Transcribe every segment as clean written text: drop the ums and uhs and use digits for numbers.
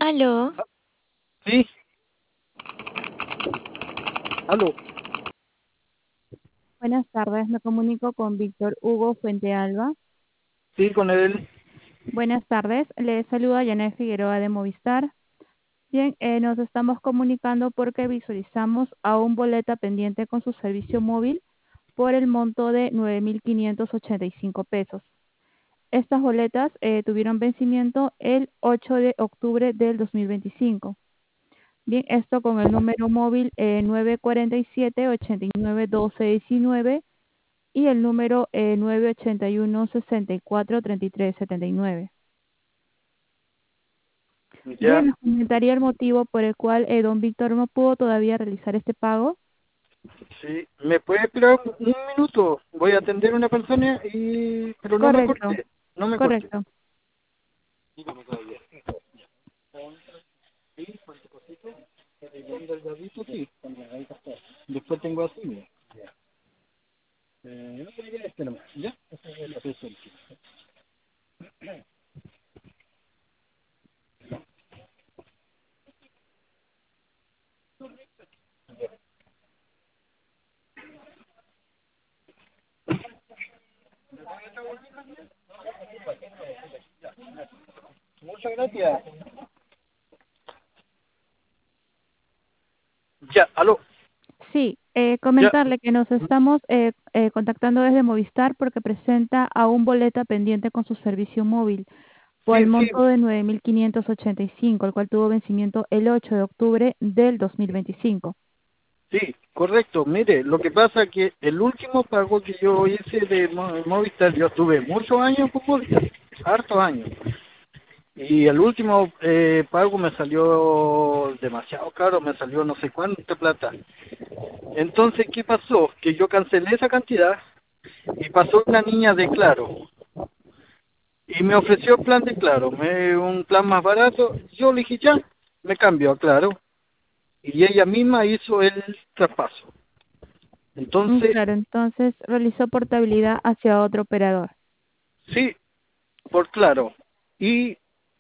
Aló, Sí, aló, Buenas tardes, me comunico con Víctor Hugo Fuentealba. sí, con él. Buenas tardes, le saluda Janet Figueroa de Movistar. Bien, nos estamos comunicando porque visualizamos a un boleta pendiente con su servicio móvil por el monto de 9.585 pesos. Estas boletas tuvieron vencimiento el 8 de octubre del 2025. Bien, esto con el número móvil 947-891219 y el número 981-643379. Bien, Ya, nos comentaría el motivo por el cual don Víctor no pudo todavía realizar este pago. sí, ¿me puede esperar un minuto? Voy a atender a una persona pero no me Correcto, corte, no me corte. correcto. Dígame todavía. Sí, con tu cosito, el delgadito, sí. Ahí está. Después tengo así, mira. Ya. No te digas este nomás, ¿ya? Ese es el peso. Muchas gracias. Ya, aló, Sí, ya, comentarle que nos estamos contactando desde Movistar porque presenta a un boleta pendiente con su servicio móvil por sí, el sí, monto de 9.585, el cual tuvo vencimiento el 8 de octubre del 2025. sí, correcto. Mire, lo que pasa es que el último pago que yo hice de Movistar, yo tuve muchos años con Movistar, hartos años. Y el último pago me salió demasiado caro, me salió no sé cuánta plata. Entonces, ¿qué pasó? Que yo cancelé esa cantidad y pasó una niña de Claro y me ofreció el plan de Claro, un plan más barato. Yo le dije ya, me cambio a Claro y ella misma hizo el traspaso. Entonces, Claro, entonces realizó portabilidad hacia otro operador. sí, por Claro. Y,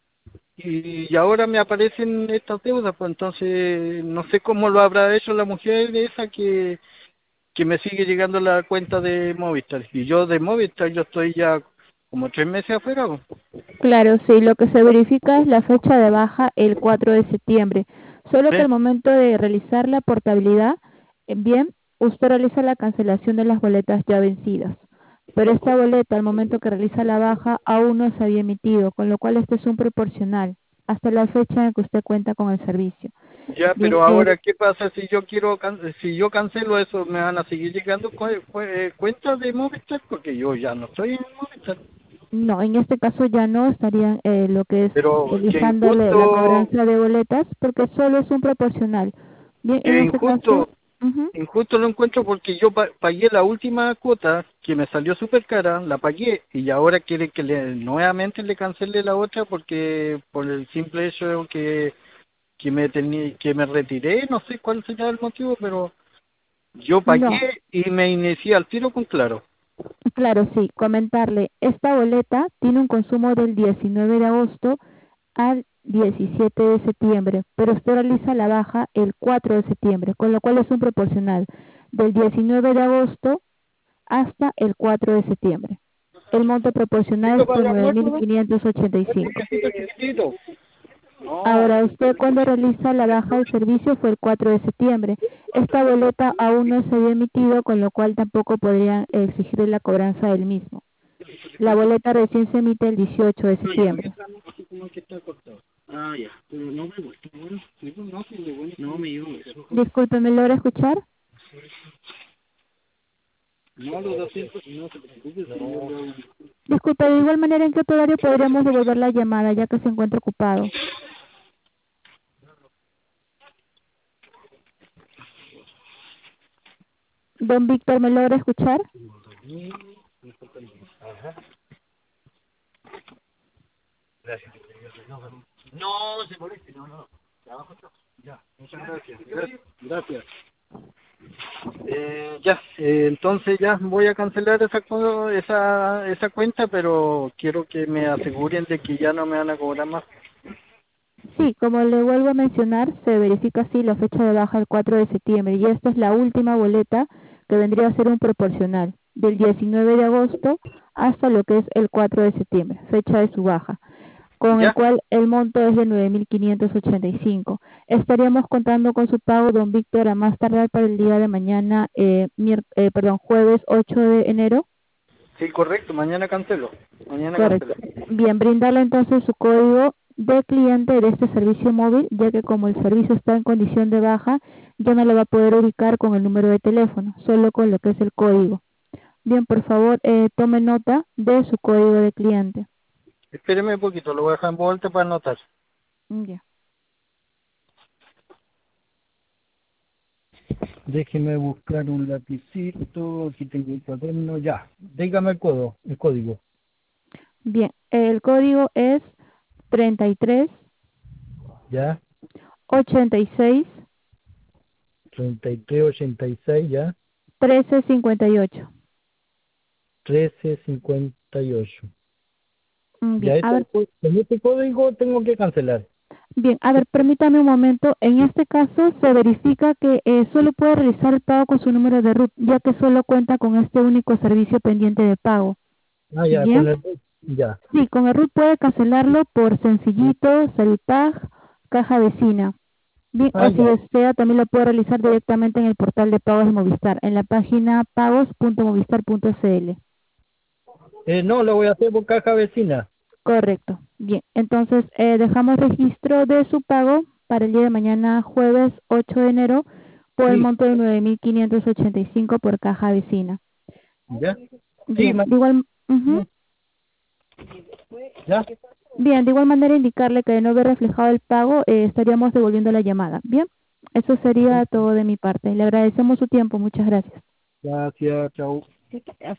y ahora me aparecen estas deudas, pues entonces no sé cómo lo habrá hecho la mujer esa que me sigue llegando la cuenta de Movistar. Y yo de Movistar, yo estoy ya como 3 meses afuera, po. Claro, sí, lo que se verifica es la fecha de baja el 4 de septiembre. Solo que ¿Sí? al momento de realizar la portabilidad, bien, usted realiza la cancelación de las boletas ya vencidas. Pero esta boleta, al momento que realiza la baja, aún no se había emitido, con lo cual este es un proporcional hasta la fecha en que usted cuenta con el servicio. Ya, Bien, pero ahora, ¿qué pasa si yo si yo cancelo eso, me van a seguir llegando cuentas de Movistar? Porque yo ya no estoy en Movistar. no, en este caso ya no estarían lo que es Pero realizándole la cobranza de boletas porque solo es un proporcional. Bien, que en este caso, injusto, injusto lo encuentro porque yo pagué la última cuota que me salió súper cara, la pagué y ahora quiere que nuevamente le cancele la otra porque por el simple hecho que me retiré, no sé cuál será el motivo, pero yo no, pagué y me inicié al tiro con Claro. claro, sí, comentarle, esta boleta tiene un consumo del 19 de agosto al 17 de septiembre, pero usted realiza la baja el 4 de septiembre, con lo cual es un proporcional del 19 de agosto hasta el 4 de septiembre. El monto proporcional ¿Listo es para de el almuerzo, no? 9.585. Chiquitito, chiquitito. No, Ahora, usted cuando realiza la baja del servicio fue el 4 de septiembre. Esta boleta aún no se había emitido, con lo cual tampoco podrían exigirle la cobranza del mismo. La boleta recién se emite el 18 de no, ya, septiembre. así como que está cortado. Ah, ya, pero no me gusta, bueno, sí, pues, no, sí, de bueno, no me llevo eso. Disculpe, ¿me logra escuchar? No, los 200, no se preocupe, si yo lo... Disculpe, de igual manera, ¿en qué otro horario podríamos devolver la llamada, ya que se encuentra ocupado? Don Víctor, ¿me logra escuchar? Gracias. No, se moleste, no, no. Trabajo está. Ya, muchas gracias. Gracias. Ya, entonces ya voy a cancelar esa cuenta, pero quiero que me aseguren de que ya no me van a cobrar más. Sí, como le vuelvo a mencionar, se verifica así la fecha de baja el 4 de septiembre y esta es la última boleta que vendría a ser un proporcional del 19 de agosto hasta lo que es el 4 de septiembre, fecha de su baja, con el ¿Ya? cual el monto es de 9.585. Estaríamos contando con su pago, don Víctor, a más tardar para el día de mañana, jueves 8 de enero. Sí, correcto, mañana cancelo. Mañana cancelo. Correcto. Bien, brindarle entonces su código de cliente de este servicio móvil, ya que como el servicio está en condición de baja, ya no lo va a poder ubicar con el número de teléfono, solo con lo que es el código. Bien, por favor, tome nota de su código de cliente. Espéreme un poquito, lo voy a dejar en vuelta para anotar. Ya. Déjeme buscar un lapicito, aquí tengo el cuaderno, ya. Dígame el código. Bien, el código es 33 Ya, 86 3386, ya, 1358. 1358. Bien, Ya, a ver. con este código tengo que cancelar. Bien, a ver, permítame un momento. En este caso se verifica que solo puede realizar el pago con su número de RUT, ya que solo cuenta con este único servicio pendiente de pago. Ah, ya, con Bien, el... Ya. sí, con el RUT puede cancelarlo por Sencillito, Servipag, Caja Vecina. Bien, Ah, o si ya. desea también lo puede realizar directamente en el portal de pagos de Movistar, en la página pagos.movistar.cl. No, lo voy a hacer por caja vecina. Correcto. Bien, entonces dejamos registro de su pago para el día de mañana, jueves 8 de enero, por el Sí, monto de 9.585 por caja vecina. ya. Sí, Bien, de igual, ujú. ya. Bien, de igual manera indicarle que de no haber reflejado el pago, estaríamos devolviendo la llamada. Bien, eso sería todo de mi parte. Le agradecemos su tiempo. Muchas gracias. Gracias, chao.